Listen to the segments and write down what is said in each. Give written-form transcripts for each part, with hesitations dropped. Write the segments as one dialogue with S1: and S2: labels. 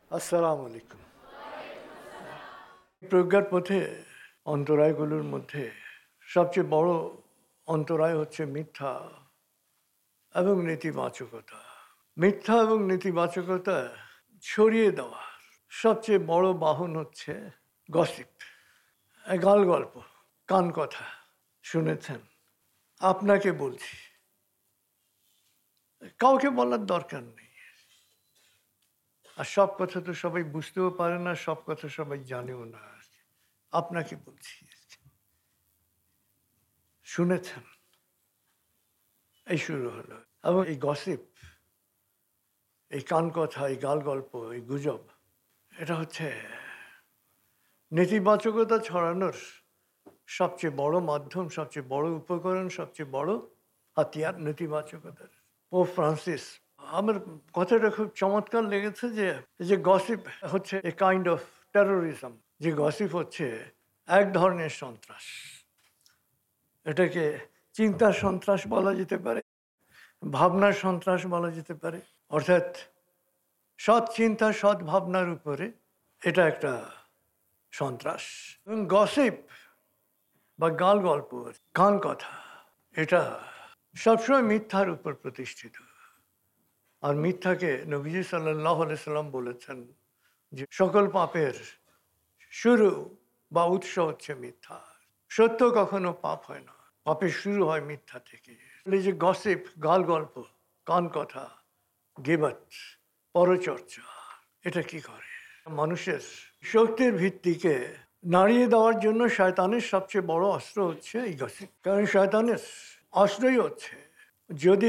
S1: আসসালামু আলাইকুম। প্রজ্ঞার পথে অন্তরায়গুলোর মধ্যে সবচেয়ে বড় অন্তরায় হচ্ছে মিথ্যা এবং নেতিবাচকতা। মিথ্যা এবং নেতিবাচকতা ছড়িয়ে দেওয়া সবচেয়ে বড় বাহন হচ্ছে গসিপ, গাল গল্প, কান কথা। শুনেছেন? আপনাকে বলছি, কাউকে বলার দরকার নেই। আর সব কথা তো সবাই বুঝতেও পারে না, সব কথা সবাই জানেও না। আপনাকে বলছি, শুনেছেন? এই শুরু হলো। এবং এই গসিপ, এই কান কথা, এই গাল গল্প, এই গুজব, এটা হচ্ছে নেতিবাচকতা ছড়ানোর সবচেয়ে বড় মাধ্যম, সবচেয়ে বড় উপকরণ, সবচেয়ে বড় হাতিয়ার নেতিবাচকতার। পোপ ফ্রান্সিস, আমার কথাটা খুব চমৎকার লেগেছে যে এই যে গসিপ হচ্ছে এ কাইন্ড অফ টেরোরিজম, যে গসিপ হচ্ছে এক ধরনের সন্ত্রাস। এটাকে চিন্তার সন্ত্রাস বলা যেতে পারে, ভাবনার সন্ত্রাস বলা যেতে পারে। অর্থাৎ সৎ চিন্তা, সৎ ভাবনার উপরে এটা একটা সন্ত্রাস। এবং গসিপ বা গাল গল্প, কান কথা, এটা সবসময় মিথ্যার উপর প্রতিষ্ঠিত। আর মিথ্যাকে নবীজি সাল্লাল্লাহু আলাইহি সাল্লাম বলেছেন যে সকল পাপের শুরু বা উৎস হচ্ছে মিথ্যা। সত্য কখনো পাপ হয় না, পাপের শুরু হয় মিথ্যা থেকে। এই যে গসিপ, গাল গল্প, কান কথা, গিবত, পরচর্চা, এটা কি করে? মানুষের শক্তির ভিত্তিকে নাড়িয়ে দেওয়ার জন্য শয়তানের সবচেয়ে বড় অস্ত্র হচ্ছে এই গসিপ। কারণ শয়তানের অস্ত্রই হচ্ছে, যদি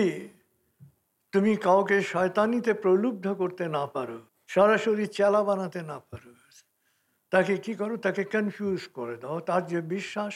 S1: তুমি কাউকে শয়তানিতে প্রলুব্ধ করতে না পারো, সরাসরি চেলা বানাতে না পারো, তাকে কি করো? তাকে কনফিউজ করে দাও। তার যে বিশ্বাস,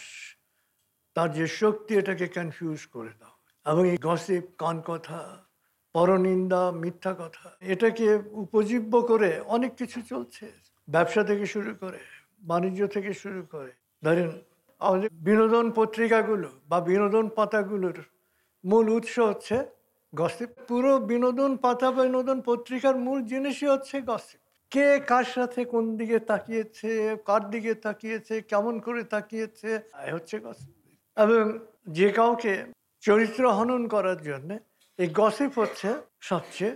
S1: তার যে শক্তি, এটাকে কনফিউজ করে দাও। এবং এই গসিপ, কান কথা, পরনিন্দা, মিথ্যা কথা, এটাকে উপজীব্য করে অনেক কিছু চলছে। ব্যবসা থেকে শুরু করে, বাণিজ্য থেকে শুরু করে, ধরেন আমাদের বিনোদন পত্রিকাগুলো বা বিনোদন পাতাগুলোর মূল উৎস হচ্ছে গসিপ। পুরো বিনোদন পাতা বা বিনোদন পত্রিকার মূল জিনিসই হচ্ছে গসিপ। কে কার সাথে কোন দিকে তাকিয়েছে, কার দিকে তাকিয়েছে, কেমন করে তাকিয়েছে, এই হচ্ছে গসিপ। এবং যে কাউকে চরিত্র হনন করার জন্যে এই গসিপ হচ্ছে সবচেয়ে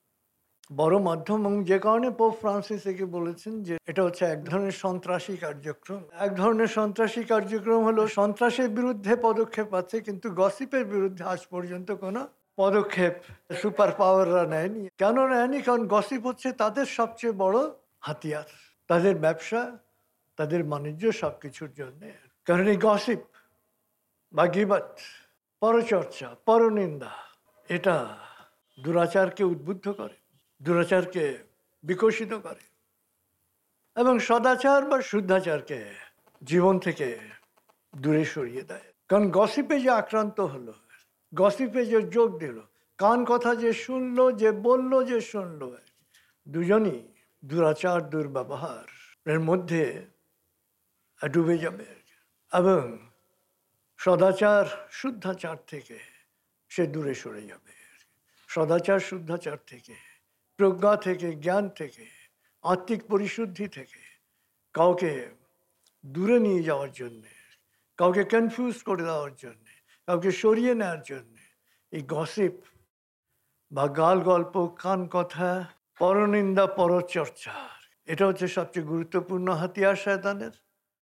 S1: বড় মাধ্যম। এবং যে কারণে পোপ ফ্রান্সিস একে বলেছেন যে এটা হচ্ছে এক ধরনের সন্ত্রাসী কার্যক্রম। এক ধরনের সন্ত্রাসী কার্যক্রম হলো সন্ত্রাসের বিরুদ্ধে পদক্ষেপ আছে, কিন্তু গসিপের বিরুদ্ধে আজ পর্যন্ত কোনো পদক্ষেপ সুপার পাওয়াররা নেয়নি। কেন নেয়নি? কারণ গসিপ হচ্ছে তাদের সবচেয়ে বড় হাতিয়ার, তাদের ব্যবসা, তাদের বাণিজ্য, সব কিছুর জন্যে। কারণ এই গসিপ বা গীবত, পরচর্চা, পরনিন্দা, এটা দুরাচারকে উদ্বুদ্ধ করে, দুরাচারকে বিকশিত করে এবং সদাচার বা শুদ্ধাচারকে জীবন থেকে দূরে সরিয়ে দেয়। কারণ গসিপে যে আক্রান্ত হলো, গসিপে যে যোগ দিল, কান কথা যে শুনলো, যে বলল, যে শুনলো, দুজনই দুরাচার, দুর্ব্যবহার এর মধ্যে ডুবে যাবে। এবং সদাচার, শুদ্ধাচার থেকে সে দূরে সরে যাবে। সদাচার, শুদ্ধাচার থেকে, প্রজ্ঞা থেকে, জ্ঞান থেকে, আত্মিক পরিশুদ্ধি থেকে কাউকে দূরে নিয়ে যাওয়ার জন্যে, কাউকে কনফিউজ করে দেওয়ার জন্যে, কাউকে সরিয়ে নেওয়ার জন্যে এই গসিপ বা গাল গল্প, কান কথা, পরনিন্দা, পরচর্চা, এটা হচ্ছে সবচেয়ে গুরুত্বপূর্ণ হাতিয়ার শয়তানের।